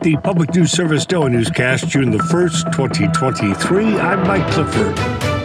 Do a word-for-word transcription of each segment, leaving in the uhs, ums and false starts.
the Public News Service Daily Newscast, June the first, twenty twenty-three. I'm Mike Clifford.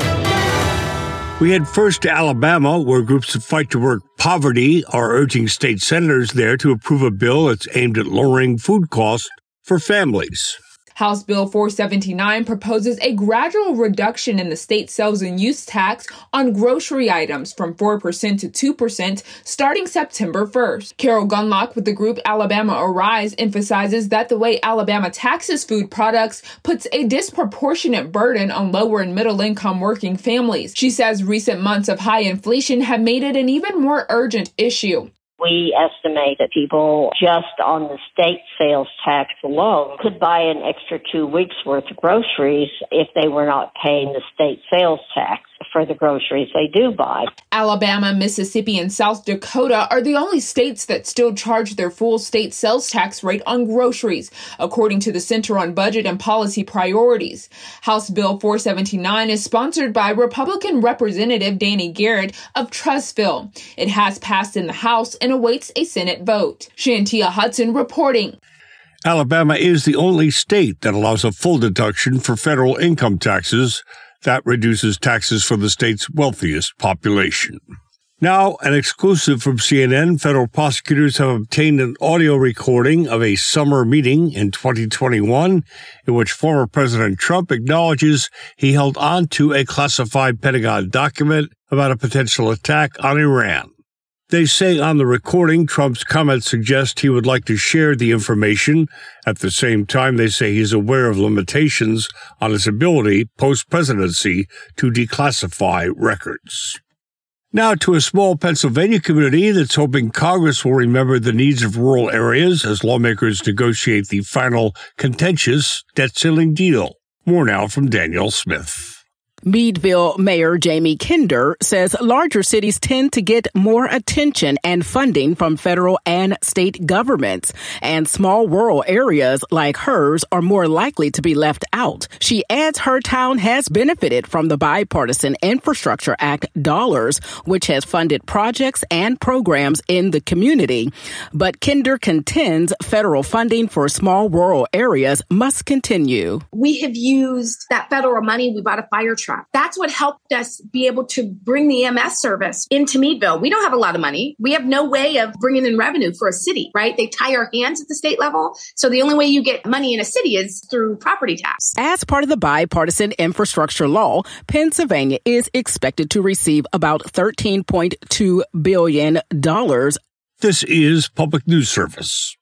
We head first to Alabama, where groups that fight to work poverty are urging state senators there to approve a bill that's aimed at lowering food costs for families. House Bill four seventy-nine proposes a gradual reduction in the state sales and use tax on grocery items from four percent to two percent starting September first. Carol Gunlock with the group Alabama Arise emphasizes that the way Alabama taxes food products puts a disproportionate burden on lower and middle income working families. She says recent months of high inflation have made it an even more urgent issue. We estimate that people just on the state sales tax alone could buy an extra two weeks worth of groceries if they were not paying the state sales tax for the groceries they do buy. Alabama, Mississippi, and South Dakota are the only states that still charge their full state sales tax rate on groceries, according to the Center on Budget and Policy Priorities. House Bill four seventy-nine is sponsored by Republican Representative Danny Garrett of Trussville. It has passed in the House and awaits a Senate vote. Shantia Hudson reporting. Alabama is the only state that allows a full deduction for federal income taxes. That reduces taxes for the state's wealthiest population. Now, an exclusive from C N N, federal prosecutors have obtained an audio recording of a summer meeting in twenty twenty-one in which former President Trump acknowledges he held on to a classified Pentagon document about a potential attack on Iran. They say on the recording, Trump's comments suggest he would like to share the information. At the same time, they say he's aware of limitations on his ability, post-presidency, to declassify records. Now to a small Pennsylvania community that's hoping Congress will remember the needs of rural areas as lawmakers negotiate the final contentious debt ceiling deal. More now from Danielle Smith. Meadville Mayor Jamie Kinder says larger cities tend to get more attention and funding from federal and state governments, and small rural areas like hers are more likely to be left out. She adds her town has benefited from the Bipartisan Infrastructure Act dollars, which has funded projects and programs in the community. But Kinder contends federal funding for small rural areas must continue. We have used that federal money. We bought a fire truck. That's what helped us be able to bring the E M S service into Meadville. We don't have a lot of money. We have no way of bringing in revenue for a city, right? They tie our hands at the state level. So the only way you get money in a city is through property tax. As part of the bipartisan infrastructure law, Pennsylvania is expected to receive about thirteen point two billion dollars. This is Public News Service.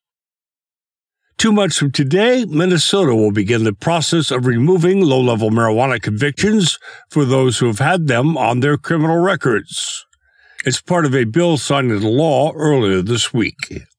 Two months from today, Minnesota will begin the process of removing low-level marijuana convictions for those who have had them on their criminal records. It's part of a bill signed into law earlier this week.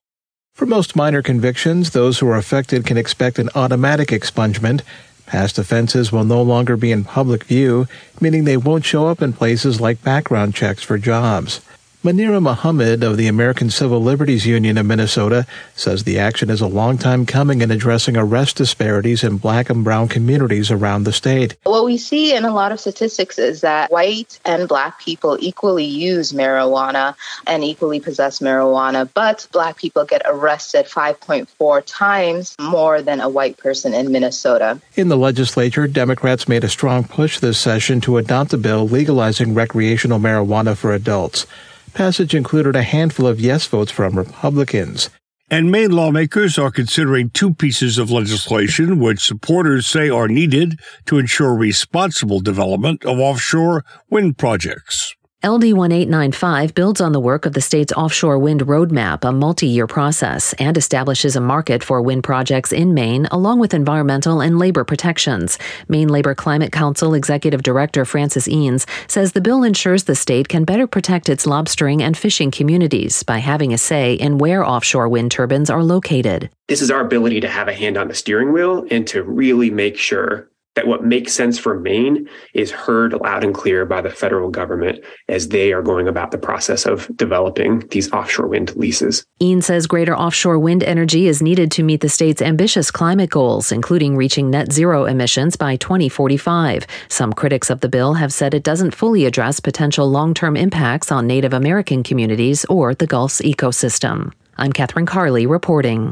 For most minor convictions, those who are affected can expect an automatic expungement. Past offenses will no longer be in public view, meaning they won't show up in places like background checks for jobs. Manira Muhammad of the American Civil Liberties Union of Minnesota says the action is a long time coming in addressing arrest disparities in black and brown communities around the state. What we see in a lot of statistics is that white and black people equally use marijuana and equally possess marijuana, but black people get arrested five point four times more than a white person in Minnesota. In the legislature, Democrats made a strong push this session to adopt a bill legalizing recreational marijuana for adults. Passage included a handful of yes votes from Republicans. And Maine lawmakers are considering two pieces of legislation which supporters say are needed to ensure responsible development of offshore wind projects. L D one eight nine five builds on the work of the state's offshore wind roadmap, a multi-year process, and establishes a market for wind projects in Maine, along with environmental and labor protections. Maine Labor Climate Council Executive Director Francis Eanes says the bill ensures the state can better protect its lobstering and fishing communities by having a say in where offshore wind turbines are located. This is our ability to have a hand on the steering wheel and to really make sure that what makes sense for Maine is heard loud and clear by the federal government as they are going about the process of developing these offshore wind leases. Eanes says greater offshore wind energy is needed to meet the state's ambitious climate goals, including reaching net zero emissions by twenty forty-five. Some critics of the bill have said it doesn't fully address potential long-term impacts on Native American communities or the Gulf's ecosystem. I'm Catherine Carley reporting.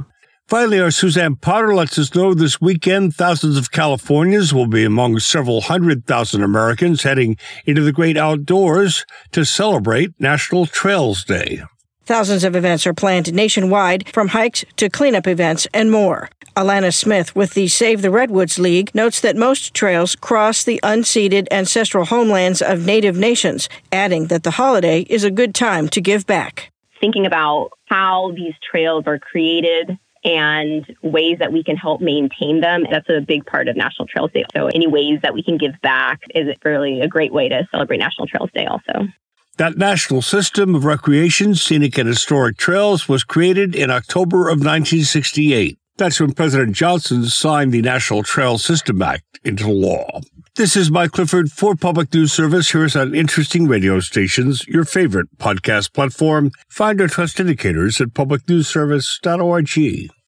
Finally, our Suzanne Potter lets us know this weekend thousands of Californians will be among several hundred thousand Americans heading into the great outdoors to celebrate National Trails Day. Thousands of events are planned nationwide, from hikes to cleanup events and more. Alana Smith with the Save the Redwoods League notes that most trails cross the unceded ancestral homelands of Native nations, adding that the holiday is a good time to give back. Thinking about how these trails are created and ways that we can help maintain them, that's a big part of National Trails Day. So any ways that we can give back is really a great way to celebrate National Trails Day also. That national system of recreation, scenic and historic trails was created in October of nineteen sixty-eight. That's when President Johnson signed the National Trail System Act into law. This is Mike Clifford for Public News Service. Here's on Interesting Radio Stations, your favorite podcast platform. Find our trust indicators at public news service dot org.